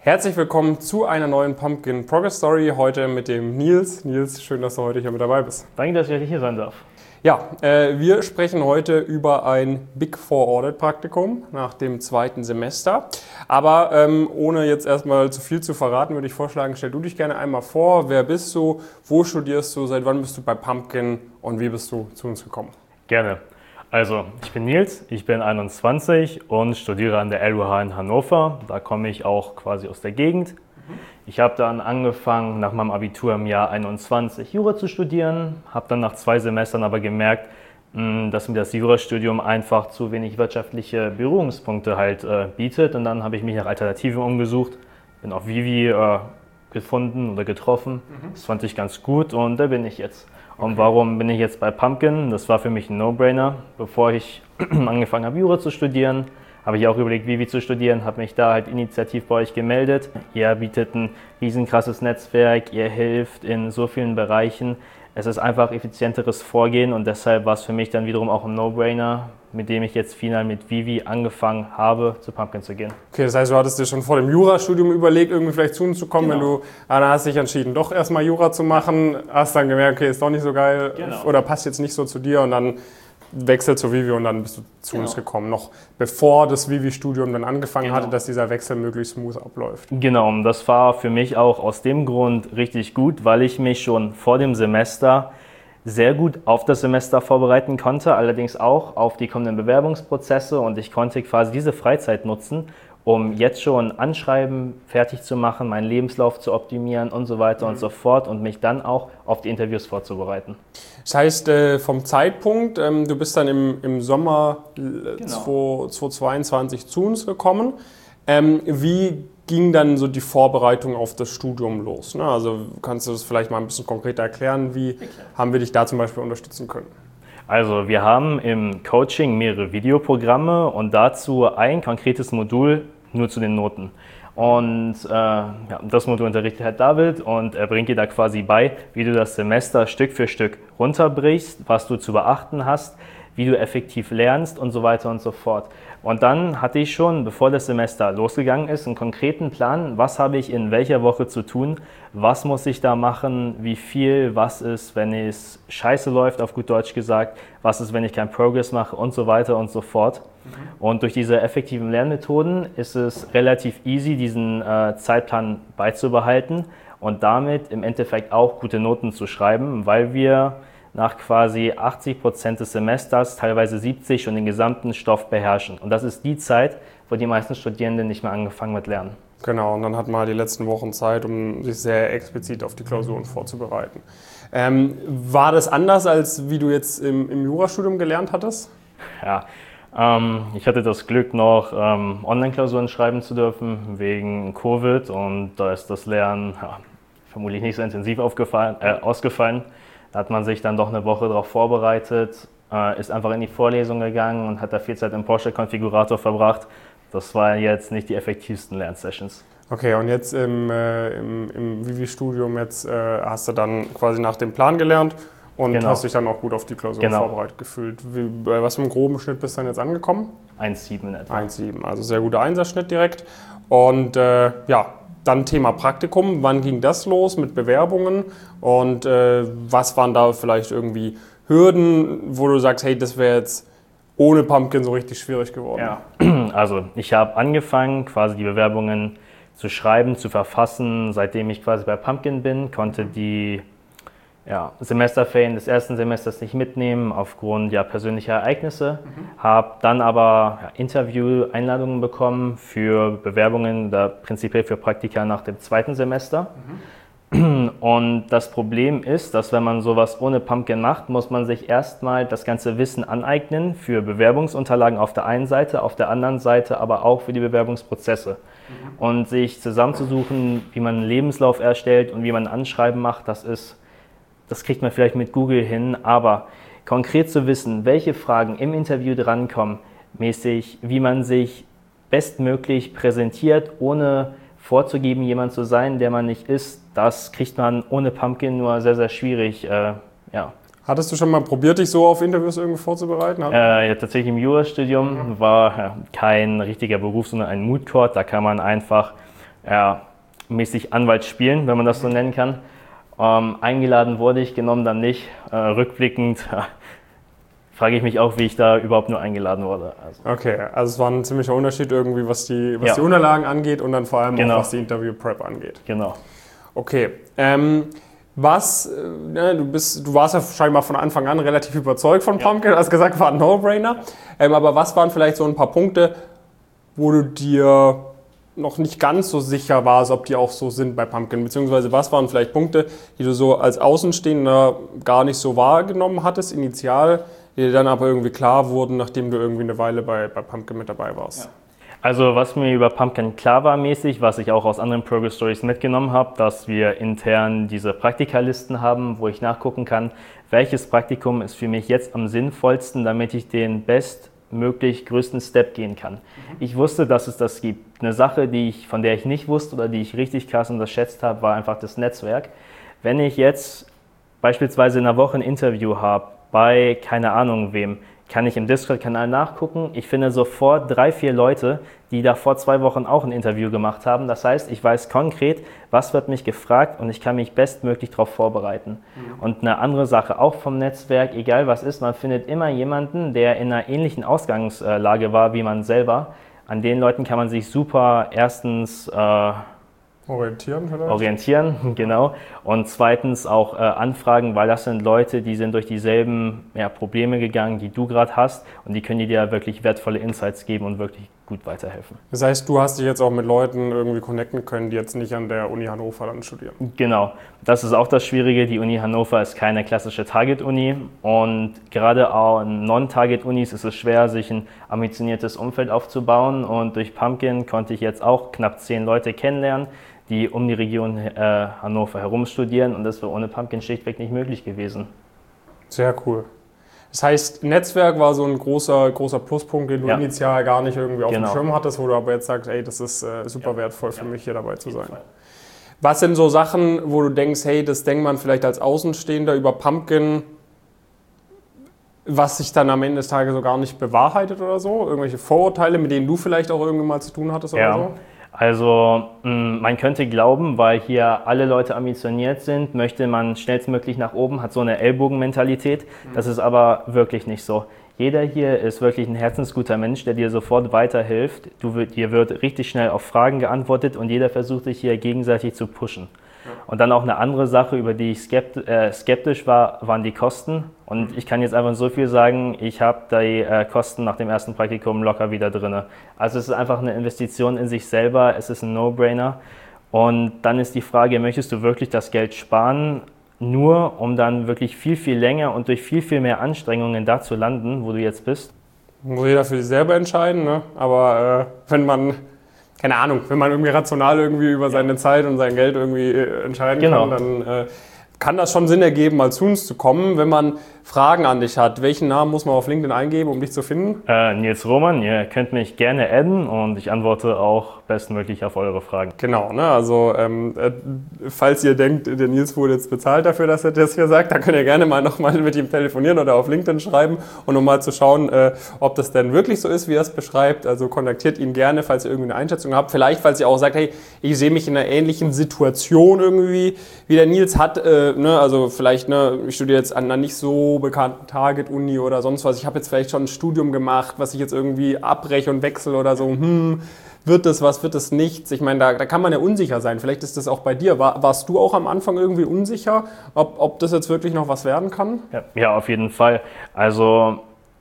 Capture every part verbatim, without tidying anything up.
Herzlich willkommen zu einer neuen Pumpkin Progress Story, heute mit dem Nils. Nils, schön, dass du heute hier mit dabei bist. Danke, dass ich heute hier sein darf. Ja, äh, wir sprechen heute über ein Big Four Audit Praktikum nach dem zweiten Semester. Aber ähm, ohne jetzt erstmal zu viel zu verraten, würde ich vorschlagen, stell du dich gerne einmal vor. Wer bist du? Wo studierst du? Seit wann bist du bei Pumpkin? Und wie bist du zu uns gekommen? Gerne. Also, ich bin Nils, ich bin einundzwanzig und studiere an der L U H in Hannover. Da komme ich auch quasi aus der Gegend. Ich habe dann angefangen, nach meinem Abitur im Jahr einundzwanzig Jura zu studieren, habe dann nach zwei Semestern aber gemerkt, dass mir das Jurastudium einfach zu wenig wirtschaftliche Berührungspunkte halt äh, bietet. Und dann habe ich mich nach Alternativen umgesucht, bin auf Vivi äh, gefunden oder getroffen. Mhm. Das fand ich ganz gut und da bin ich jetzt. Und warum bin ich jetzt bei Pumpkin? Das war für mich ein No-Brainer. Bevor ich angefangen habe, Jura zu studieren, habe ich auch überlegt, Vivi zu studieren, habe mich da halt initiativ bei euch gemeldet. Ihr bietet ein riesenkrasses Netzwerk, ihr hilft in so vielen Bereichen. Es ist einfach effizienteres Vorgehen und deshalb war es für mich dann wiederum auch ein No-Brainer, mit dem ich jetzt final mit Vivi angefangen habe, zu Pumpkin zu gehen. Okay, das heißt, du hattest dir schon vor dem Jurastudium überlegt, irgendwie vielleicht zu uns zu kommen, Genau. wenn du, ah, dann hast dich entschieden, doch erstmal Jura zu machen, hast dann gemerkt, okay, ist doch nicht so geil Genau. oder passt jetzt nicht so zu dir und dann Wechsel zu Vivi und dann bist du zu Genau. uns gekommen, noch bevor das Vivi-Studium dann angefangen Genau. hatte, dass dieser Wechsel möglichst smooth abläuft. Genau, und das war für mich auch aus dem Grund richtig gut, weil ich mich schon vor dem Semester sehr gut auf das Semester vorbereiten konnte, allerdings auch auf die kommenden Bewerbungsprozesse und ich konnte quasi diese Freizeit nutzen, um jetzt schon Anschreiben fertig zu machen, meinen Lebenslauf zu optimieren und so weiter mhm. und so fort und mich dann auch auf die Interviews vorzubereiten. Das heißt, äh, vom Zeitpunkt, ähm, du bist dann im, im Sommer Genau. zweitausendzweiundzwanzig zu uns gekommen. Ähm, wie ging dann so die Vorbereitung auf das Studium los? Ne? Also kannst du das vielleicht mal ein bisschen konkreter erklären? Wie haben wir dich da zum Beispiel unterstützen können? Also wir haben im Coaching mehrere Videoprogramme und dazu ein konkretes Modul nur zu den Noten. Und äh, ja, das Modul unterrichtet halt David und er bringt dir da quasi bei, wie du das Semester Stück für Stück runterbrichst, was du zu beachten hast, wie du effektiv lernst und so weiter und so fort. Und dann hatte ich schon, bevor das Semester losgegangen ist, einen konkreten Plan, was habe ich in welcher Woche zu tun, was muss ich da machen, wie viel, was ist, wenn es scheiße läuft, auf gut Deutsch gesagt, was ist, wenn ich keinen Progress mache und so weiter und so fort. Mhm. Und durch diese effektiven Lernmethoden ist es relativ easy, diesen äh, Zeitplan beizubehalten und damit im Endeffekt auch gute Noten zu schreiben, weil wir nach quasi achtzig Prozent des Semesters, teilweise siebzig, schon den gesamten Stoff beherrschen. Und das ist die Zeit, wo die meisten Studierenden nicht mehr angefangen mit Lernen. Genau, und dann hat man die letzten Wochen Zeit, um sich sehr explizit auf die Klausuren vorzubereiten. Ähm, war das anders, als wie du jetzt im, im Jurastudium gelernt hattest? Ja, ähm, ich hatte das Glück, noch ähm, Online-Klausuren schreiben zu dürfen, wegen Covid. Und da ist das Lernen ja, vermutlich nicht so intensiv aufgefallen, äh, ausgefallen. Da hat man sich dann doch eine Woche darauf vorbereitet, äh, ist einfach in die Vorlesung gegangen und hat da viel Zeit im Porsche-Konfigurator verbracht. Das waren jetzt nicht die effektivsten Lernsessions. Okay, und jetzt im, äh, im, im Vivi-Studium jetzt, äh, hast du dann quasi nach dem Plan gelernt und genau. hast dich dann auch gut auf die Klausur genau. vorbereitet gefühlt. Wie, bei was für einem groben Schnitt bist du dann jetzt angekommen? eins Komma sieben in etwa. eins Komma sieben, also sehr guter Einserschnitt direkt. Und äh, ja, dann Thema Praktikum. Wann ging das los mit Bewerbungen und äh, was waren da vielleicht irgendwie Hürden, wo du sagst, hey, das wäre jetzt ohne Pumpkin so richtig schwierig geworden? Ja, also ich habe angefangen, quasi die Bewerbungen zu schreiben, zu verfassen, seitdem ich quasi bei Pumpkin bin, konnte die ja, Semesterferien des ersten Semesters nicht mitnehmen aufgrund ja, persönlicher Ereignisse, mhm. habe dann aber ja, Interview-Einladungen bekommen für Bewerbungen, oder prinzipiell für Praktika nach dem zweiten Semester. Mhm. Und das Problem ist, dass wenn man sowas ohne Pumpkin macht, muss man sich erstmal das ganze Wissen aneignen für Bewerbungsunterlagen auf der einen Seite, auf der anderen Seite aber auch für die Bewerbungsprozesse. Mhm. Und sich zusammenzusuchen, wie man einen Lebenslauf erstellt und wie man ein Anschreiben macht, das ist Das kriegt man vielleicht mit Google hin, aber konkret zu wissen, welche Fragen im Interview drankommen, mäßig, wie man sich bestmöglich präsentiert, ohne vorzugeben, jemand zu sein, der man nicht ist, das kriegt man ohne Pumpkin nur sehr, sehr schwierig. Äh, ja. Hattest du schon mal probiert, dich so auf Interviews irgendwie vorzubereiten? Äh, ja, tatsächlich im Jurastudium mhm. war ja, kein richtiger Beruf, sondern ein Moot Court. Da kann man einfach ja, mäßig Anwalt spielen, wenn man das so nennen kann. Ähm, eingeladen wurde ich, genommen dann nicht. Äh, rückblickend frage ich mich auch, wie ich da überhaupt nur eingeladen wurde. Also. Okay, also es war ein ziemlicher Unterschied irgendwie, was die, was Ja. die Unterlagen angeht und dann vor allem Genau. auch, was die Interview-Prep angeht. Genau. Okay, ähm, was, äh, ne, du, bist, du warst ja scheinbar von Anfang an relativ überzeugt von Pumpkin, du hast gesagt, war ein No-Brainer. Ähm, aber was waren vielleicht so ein paar Punkte, wo du dir noch nicht ganz so sicher warst, ob die auch so sind bei Pumpkin? Beziehungsweise was waren vielleicht Punkte, die du so als Außenstehender gar nicht so wahrgenommen hattest, initial, die dir dann aber irgendwie klar wurden, nachdem du irgendwie eine Weile bei, bei Pumpkin mit dabei warst? Ja. Also was mir über Pumpkin klar war mäßig, was ich auch aus anderen Progress Stories mitgenommen habe, dass wir intern diese Praktikalisten haben, wo ich nachgucken kann, welches Praktikum ist für mich jetzt am sinnvollsten, damit ich den bestmöglich größten Step gehen kann. Mhm. Ich wusste, dass es das gibt. Eine Sache, die ich, von der ich nicht wusste oder die ich richtig krass unterschätzt habe, war einfach das Netzwerk. Wenn ich jetzt beispielsweise in einer Woche ein Interview habe, bei keine Ahnung wem, kann ich im Discord-Kanal nachgucken. Ich finde sofort drei, vier Leute, die da vor zwei Wochen auch ein Interview gemacht haben. Das heißt, ich weiß konkret, was wird mich gefragt und ich kann mich bestmöglich darauf vorbereiten. Mhm. Und eine andere Sache, auch vom Netzwerk, egal was ist, man findet immer jemanden, der in einer ähnlichen Ausgangslage war wie man selber. An den Leuten kann man sich super erstens äh, Orientieren vielleicht? Orientieren, genau. Und zweitens auch äh, anfragen, weil das sind Leute, die sind durch dieselben ja, Probleme gegangen, die du gerade hast und die können dir wirklich wertvolle Insights geben und wirklich gut weiterhelfen. Das heißt, du hast dich jetzt auch mit Leuten irgendwie connecten können, die jetzt nicht an der Uni Hannover dann studieren? Genau, das ist auch das Schwierige. Die Uni Hannover ist keine klassische Target-Uni und gerade auch an Non-Target-Unis ist es schwer, sich ein ambitioniertes Umfeld aufzubauen und durch Pumpkin konnte ich jetzt auch knapp zehn Leute kennenlernen, die um die Region äh, Hannover herum studieren und das wäre ohne Pumpkin schlichtweg nicht möglich gewesen. Sehr cool. Das heißt, Netzwerk war so ein großer, großer Pluspunkt, den du ja. initial gar nicht irgendwie auf genau. dem Schirm hattest, wo du aber jetzt sagst, ey, das ist äh, super ja. wertvoll für ja. mich, hier dabei zu sein. Fall. Was sind so Sachen, wo du denkst, hey, das denkt man vielleicht als Außenstehender über Pumpkin, was sich dann am Ende des Tages so gar nicht bewahrheitet oder so? Irgendwelche Vorurteile, mit denen du vielleicht auch irgendwie mal zu tun hattest oder ja. so? Also man könnte glauben, weil hier alle Leute ambitioniert sind, möchte man schnellstmöglich nach oben, hat so eine Ellbogenmentalität. Das ist aber wirklich nicht so. Jeder hier ist wirklich ein herzensguter Mensch, der dir sofort weiterhilft. Du, dir wird richtig schnell auf Fragen geantwortet und jeder versucht sich hier gegenseitig zu pushen. Und dann auch eine andere Sache, über die ich skeptisch war, waren die Kosten. Und ich kann jetzt einfach so viel sagen, ich habe die Kosten nach dem ersten Praktikum locker wieder drin. Also es ist einfach eine Investition in sich selber, es ist ein No-Brainer. Und dann ist die Frage, möchtest du wirklich das Geld sparen, nur um dann wirklich viel, viel länger und durch viel, viel mehr Anstrengungen da zu landen, wo du jetzt bist? Muss jeder für sich selber entscheiden, ne? Aber äh, wenn man... Keine Ahnung, wenn man irgendwie rational irgendwie über seine Zeit und sein Geld irgendwie entscheiden genau. kann, dann äh, kann das schon Sinn ergeben, mal zu uns zu kommen. Wenn man Fragen an dich hat, welchen Namen muss man auf LinkedIn eingeben, um dich zu finden? Äh, Nils Roman, ihr könnt mich gerne adden und ich antworte auch bestmöglich auf eure Fragen. Genau, ne? Also ähm, äh, falls ihr denkt, der Nils wurde jetzt bezahlt dafür, dass er das hier sagt, dann könnt ihr gerne mal nochmal mit ihm telefonieren oder auf LinkedIn schreiben und um mal zu schauen, äh, ob das denn wirklich so ist, wie er es beschreibt. Also kontaktiert ihn gerne, falls ihr irgendwie eine Einschätzung habt. Vielleicht, falls ihr auch sagt, hey, ich sehe mich in einer ähnlichen Situation irgendwie, wie der Nils hat. Äh, ne? Also vielleicht, ne, ich studiere jetzt an einer nicht so bekannten Target-Uni oder sonst was. Ich habe jetzt vielleicht schon ein Studium gemacht, was ich jetzt irgendwie abbreche und wechsle oder so. Hm, wird das was, wird das nichts? Ich meine, da, da kann man ja unsicher sein. Vielleicht ist das auch bei dir. War, warst du auch am Anfang irgendwie unsicher, ob, ob das jetzt wirklich noch was werden kann? Ja, ja, auf jeden Fall. Also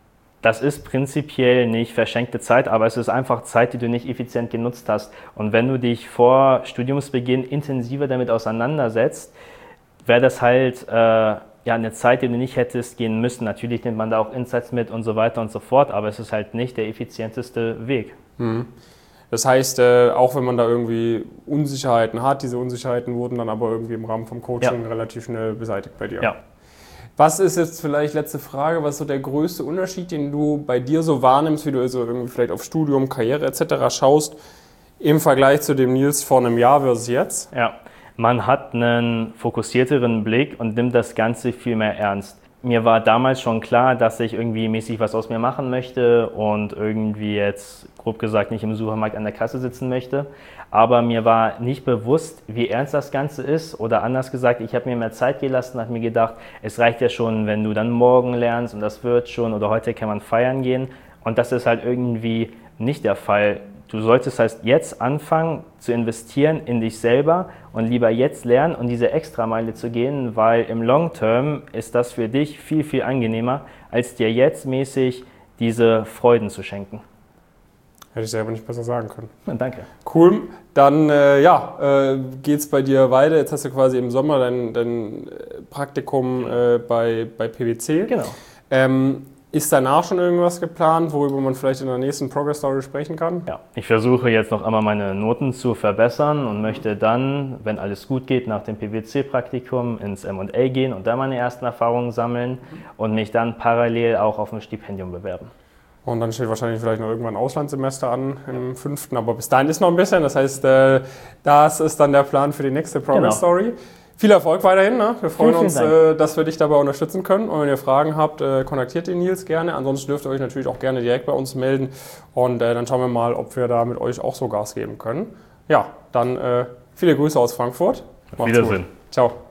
das ist prinzipiell nicht verschenkte Zeit, aber es ist einfach Zeit, die du nicht effizient genutzt hast. Und wenn du dich vor Studiumsbeginn intensiver damit auseinandersetzt, wäre das halt äh, ja, eine Zeit, die du nicht hättest gehen müssen. Natürlich nimmt man da auch Insights mit und so weiter und so fort, aber es ist halt nicht der effizienteste Weg. Mhm. Das heißt, äh, auch wenn man da irgendwie Unsicherheiten hat, diese Unsicherheiten wurden dann aber irgendwie im Rahmen vom Coaching ja. relativ schnell beseitigt bei dir. Ja. Was ist jetzt vielleicht, letzte Frage, was ist so der größte Unterschied, den du bei dir so wahrnimmst, wie du also irgendwie vielleicht auf Studium, Karriere et cetera schaust, im Vergleich zu dem Nils vor einem Jahr versus jetzt? Ja, man hat einen fokussierteren Blick und nimmt das Ganze viel mehr ernst. mir war damals schon klar, dass ich irgendwie mäßig was aus mir machen möchte und irgendwie jetzt, grob gesagt, nicht im Supermarkt an der Kasse sitzen möchte. Aber mir war nicht bewusst, wie ernst das Ganze ist. Oder anders gesagt, ich habe mir mehr Zeit gelassen und habe mir gedacht, es reicht ja schon, wenn du dann morgen lernst und das wird schon oder heute kann man feiern gehen. Und das ist halt irgendwie nicht der Fall. Du solltest heißt jetzt anfangen zu investieren in dich selber und lieber jetzt lernen und diese Extrameile zu gehen, weil im Long Term ist das für dich viel, viel angenehmer, als dir jetzt mäßig diese Freuden zu schenken. Hätte ich selber nicht besser sagen können. Ja, danke. Cool. Dann äh, ja, äh, geht es bei dir weiter. Jetzt hast du quasi im Sommer dein, dein Praktikum äh, bei, bei P W C. Genau. Ähm, Ist danach schon irgendwas geplant, worüber man vielleicht in der nächsten Progress Story sprechen kann? Ja, ich versuche jetzt noch einmal meine Noten zu verbessern und möchte dann, wenn alles gut geht, nach dem P W C-Praktikum ins M und A gehen und da meine ersten Erfahrungen sammeln und mich dann parallel auch auf ein Stipendium bewerben. Und dann steht wahrscheinlich vielleicht noch irgendwann ein Auslandssemester an im fünften, aber bis dahin ist noch ein bisschen. Das heißt, äh, das ist dann der Plan für die nächste Progress Story. Genau. Viel Erfolg weiterhin. Ne? Wir freuen vielen, uns, vielen äh, dass wir dich dabei unterstützen können. Und wenn ihr Fragen habt, äh, kontaktiert den Nils gerne. Ansonsten dürft ihr euch natürlich auch gerne direkt bei uns melden. Und äh, dann schauen wir mal, ob wir da mit euch auch so Gas geben können. Ja, dann äh, viele Grüße aus Frankfurt. Auf Wiedersehen. Ciao.